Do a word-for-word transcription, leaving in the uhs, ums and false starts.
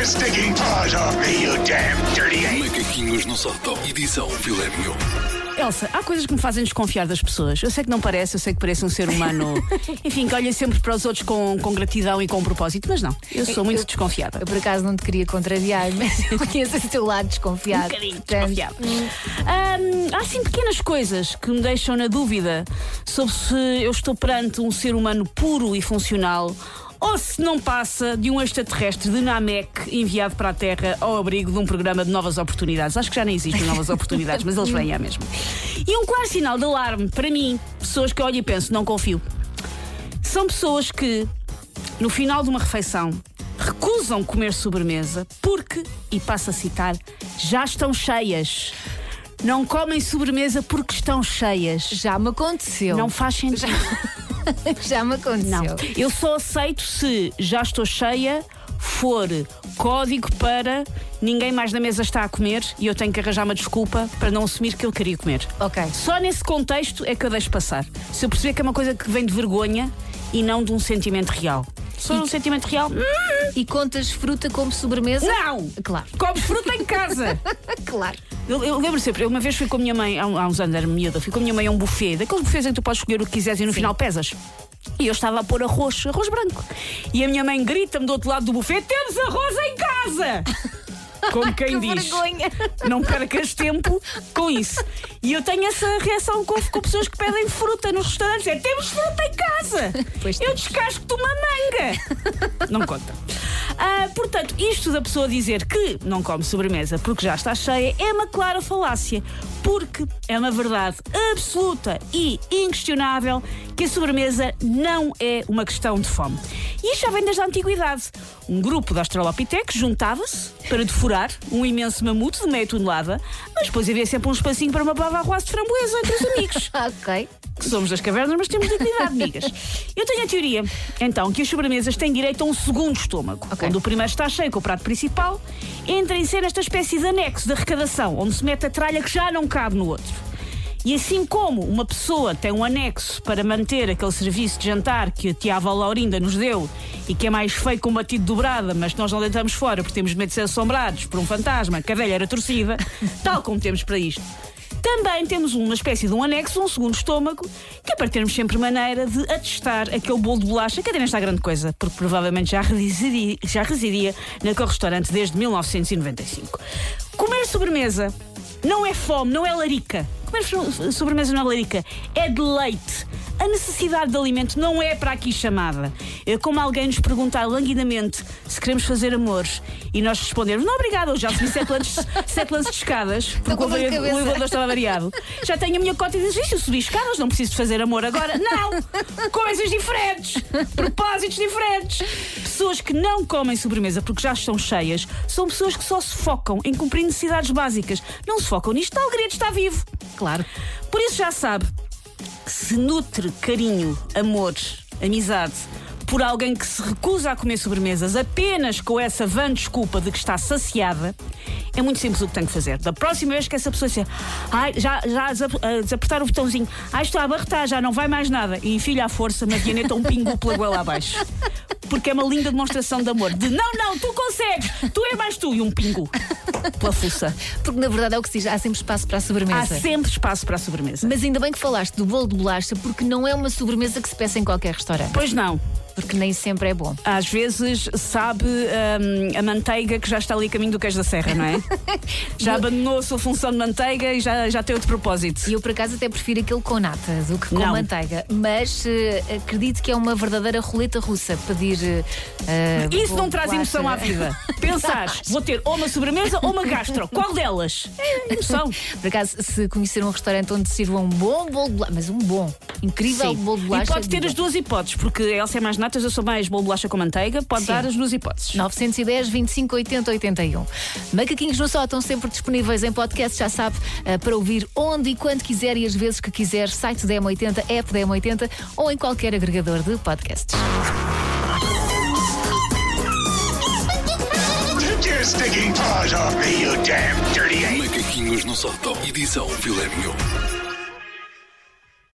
sticking paws off me, you damn dirty ape! Macaquinhos no sótão, edição filé mignon. Elsa, há coisas que me fazem desconfiar das pessoas. Eu sei que não parece, eu sei que parece um ser humano, enfim, que olha sempre para os outros com, com gratidão e com propósito, mas não, eu sou muito eu, desconfiada. Eu por acaso não te queria contrariar, mas eu conheço esse teu lado desconfiado. Um bocadinho desconfiado. Hum, há sim pequenas coisas que me deixam na dúvida sobre se eu estou perante um ser humano puro e funcional ou se não passa de um extraterrestre de Namek enviado para a Terra ao abrigo de um programa de novas oportunidades. Acho que já nem existem novas oportunidades, mas eles vêm à mesma. E um claro sinal de alarme para mim, pessoas que olham e penso, não confio, são pessoas que, no final de uma refeição, recusam comer sobremesa porque, e passo a citar, já estão cheias. Não comem sobremesa porque estão cheias. Já me aconteceu. Não faz sentido. Já me aconteceu. Não. Eu só aceito se já estou cheia for código para ninguém mais na mesa está a comer e eu tenho que arranjar uma desculpa para não assumir que eu queria comer. Ok. Só nesse contexto é que eu deixo passar. Se eu perceber que é uma coisa que vem de vergonha e não de um sentimento real. Só E- um sentimento real? E contas fruta como sobremesa? Não! Claro. Comes fruta em casa! Claro. Eu, eu lembro sempre, eu uma vez fui com a minha mãe, há, um- há uns anos era miúda, fui com a minha mãe a um buffet, daqueles buffets em que tu podes escolher o que quiseres e no final pesas. E eu estava a pôr arroz, arroz branco. E a minha mãe grita-me do outro lado do buffet: temos arroz em casa! Como quem Que diz, vergonha. não percas tempo com isso. E eu tenho essa reação com, com pessoas que pedem fruta nos restaurantes: é, temos fruta em casa! Pois eu temos. descasco-te uma manga! Não conta. Ah, portanto, isto da pessoa dizer que não come sobremesa porque já está cheia é uma clara falácia, porque é uma verdade absoluta e inquestionável que a sobremesa não é uma questão de fome. E isto já vem desde a antiguidade. Um grupo de australopitecos juntava-se para devorar um imenso mamute de meia tonelada, mas depois havia sempre um espacinho para uma bava arroz de framboesa entre os amigos. Ok. Que somos das cavernas, mas temos dignidade, amigas. Eu tenho a teoria, então, que as sobremesas têm direito a um segundo estômago. Ok. Quando o primeiro está cheio com o prato principal, entra em cena esta espécie de anexo de arrecadação, onde se mete a tralha que já não cabe no outro. E assim como uma pessoa tem um anexo para manter aquele serviço de jantar que a tia avó Laurinda nos deu e que é mais feio que um batido dobrada, mas nós não deitamos fora porque temos medo de ser assombrados por um fantasma, que a velha era torcida, tal como temos para isto. Também temos uma espécie de um anexo, um segundo estômago, que é para termos sempre maneira de atestar aquele bolo de bolacha, que até nem está grande coisa, porque provavelmente já residia, já residia naquele restaurante desde mil novecentos e noventa e cinco. Comer sobremesa não é fome, não é larica. Comer so- sobremesa não é larica, é deleite. A necessidade de alimento não é para aqui chamada. É como alguém nos perguntar languidamente se queremos fazer amor e nós respondermos: não, obrigada, eu já subi sete lances, sete lances de escadas, porque com o dor de elevador- o cabeça. elevador estava variado. Já tenho a minha cota e diz: "Ixi, eu subi escadas, não preciso de fazer amor agora." Não! Coisas diferentes! Propósitos diferentes! Pessoas que não comem sobremesa porque já estão cheias são pessoas que só se focam em cumprir necessidades básicas. Não se focam nisto, tal querido está vivo. Claro. Por isso já sabe que se nutre carinho, amor, amizade por alguém que se recusa a comer sobremesas apenas com essa vã desculpa de que está saciada, é muito simples o que tem que fazer. Da próxima vez que essa pessoa disser: ai, já, já desap- ah, desapertar o botãozinho, ai, estou a abarretar, já não vai mais nada, e enfilha à força uma dianeta um pingu pela goela abaixo. Porque é uma linda demonstração de amor. De não, não, tu consegues, tu é mais tu, e um pingu pela fuça. Porque na verdade é o que se diz, há sempre espaço para a sobremesa. Há sempre espaço para a sobremesa. Mas ainda bem que falaste do bolo de bolacha, porque não é uma sobremesa que se peça em qualquer restaurante. Pois não. Porque nem sempre é bom. Às vezes sabe hum, a manteiga que já está ali a caminho do queijo da serra, não é? Já abandonou a sua função de manteiga e já, já tem outro propósito. E eu, por acaso, até prefiro aquele com nata do que com Não. manteiga. Mas eh, acredito que é uma verdadeira roleta russa pedir. eh, Isso bolo não de traz bolacha. emoção à vida. Pensares, vou ter ou uma sobremesa ou uma gastro. Qual delas? É emoção. Por acaso, se conhecer um restaurante onde sirva um bom bolo de bolacha, mas um bom, incrível Sim. bolo de bolacha. E pode ter diga. as duas hipóteses, porque a Elsa é mais natas, eu sou mais bolo de bolacha com manteiga. Pode Sim. dar as duas hipóteses. nove um zero, vinte e cinco, oitenta, oitenta e um. Macaquinhos no Sótão sempre disponíveis em podcast, já sabe, eh, para ouvir onde e quando quiser e as vezes que quiser. Site da M oitenta, app da M oitenta ou em qualquer agregador de podcasts. Take your sticking paws off me, you damn dirty ape! Macaquinhos no sótão, edição filé mignon.